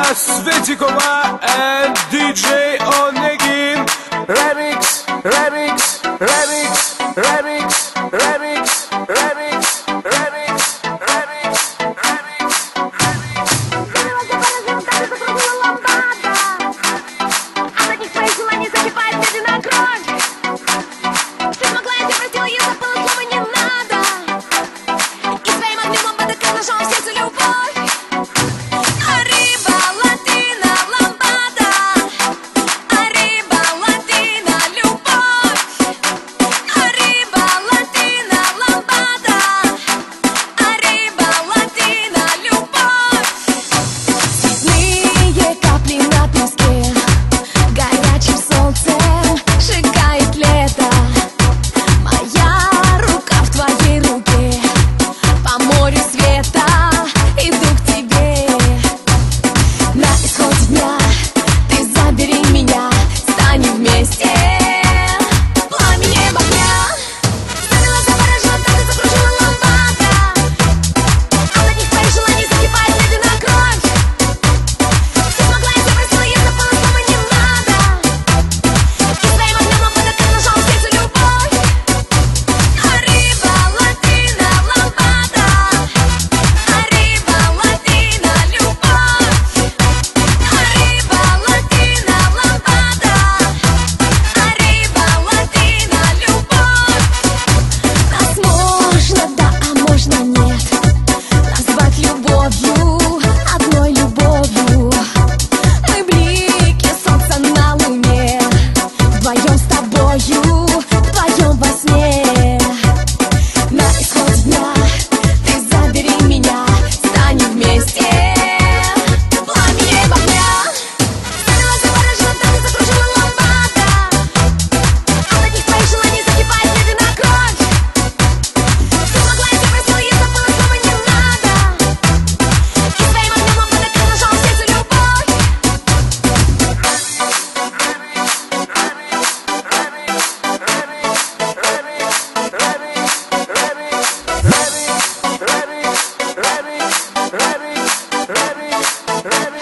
Svetikova and DJ Onegin. Remix, remix, remix, remix, remix, remix, remix, remix, remix. От одних твоих желаний закипает медленно кровь. Ты смогла, я тебя простила, я забыла слова не надо. И своим огнем ламбада нашла в сердце любовь. Arriba Latina ламбада, Arriba Latina любовь, Arriba Latina ламбада, Arriba Latina любовь. Цветные капли на песке, горячим солнцем сжигает лето. Моя рука в твоей руке, по морю света иду к тебе. На исходе дня ты забери меня, станем вместе пламенем огня. Ставила, заворожила, так и закружила лампада. От одних твоих желаний закипает медленно кровь. Ты смогла, я тебя простила, я забыла слова не надо. И своим огнем лампада нашла в сердце любовь. Arriba Latina ламбада, Arriba Latina любовь, Arriba Latina ламбада, Arriba Latina любовь. Нас можно, да, а можно нет, назвать любовью, одной любовью. Мы блики солнца на луне, вдвоем с тобою, вдвоем во сне. На исходе дня ты забери меня, станем вместе пламенем огня. Ставила, заворожила, так и закружила лампада. От одних твоих желаний закипает медленно кровь. Ты смогла, я тебя простила, я забыла слова не надо. И своим огнем лампада нашла в сердце любовь. Remix, remix, remix, remix, remix, remix, remix.